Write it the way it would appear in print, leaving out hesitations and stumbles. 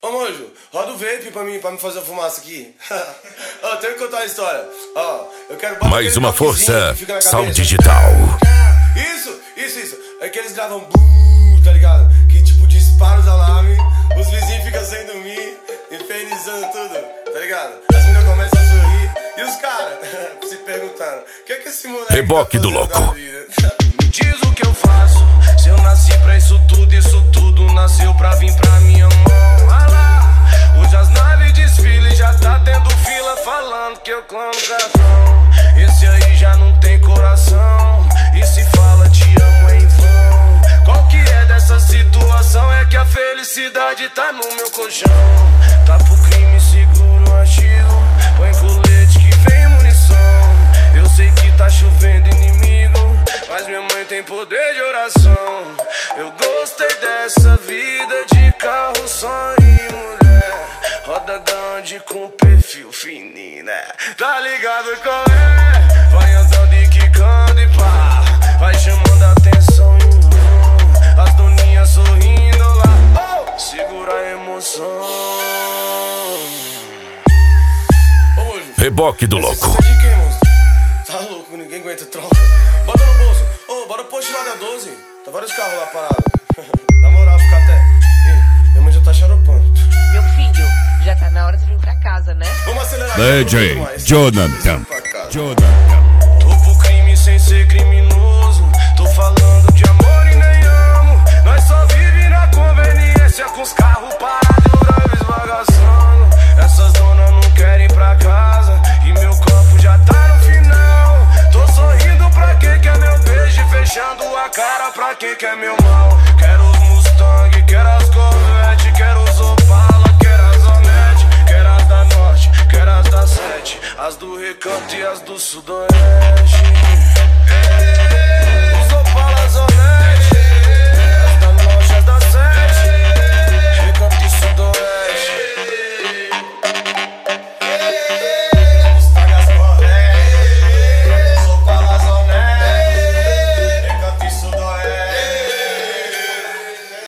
Ô Mojo, roda o vape pra mim fazer a fumaça aqui. Ó, tenho que contar uma história. Ó, eu quero mais uma força, Sal Digital. Isso. É que eles gravam tá ligado? Que tipo dispara os alarmes, os vizinhos ficam sem dormir, infernizando tudo, tá ligado? As meninas começam a sorrir e os caras se perguntando: o que é que esse moleque Reboque tá do fazendo louco. da vida? Me diz o que eu faço, se eu nasci pra isso tudo nasceu pra vir pra minha mão. Ah lá, hoje as naves desfilam, já tá tendo fila falando que eu clamo cartão. Esse aí já não tem coração, e se fala te amo em vão. Qual que é dessa situação? É que a felicidade tá no meu colchão. Tá pro crime, seguro o artigo, põe colete que vem munição. Eu sei que tá chovendo inimigo, mas minha mãe tem poder de oração. Eu gostei dessa vida de carro, só e mulher. Roda grande com perfil fininho, né? Tá ligado qual é? Vai andando e quicando e pá, vai chamando a atenção em um. As doninhas sorrindo lá, oh, segura a emoção. Reboque do louco. Você é de quem, monstro? Tá louco, ninguém aguenta troca. Bota no bolso. Ô, bora post lá da 12. Tá vários carros lá parados. Na moral, fica até. Ei, minha mãe já tá xaropando. Meu filho, já tá na hora de vir pra casa, né? Vamos acelerar. DJ Jonathan. Tô pro crime sem ser criminoso, tô falando de amor e nem amo. Nós só vive na conveniência, com os carros parados, drive esbagaçando. Essas donas não querem ir pra casa, e meu copo já tá no final. Tô sorrindo pra quem quer meu beijo, fechando a cara pra quem quer meu mal. Quero os Mustang, quero as Corvette, quero os Opala, quero as Hornet, quero as da Norte, quero as da 7, as do Recanto e as do Sudoeste.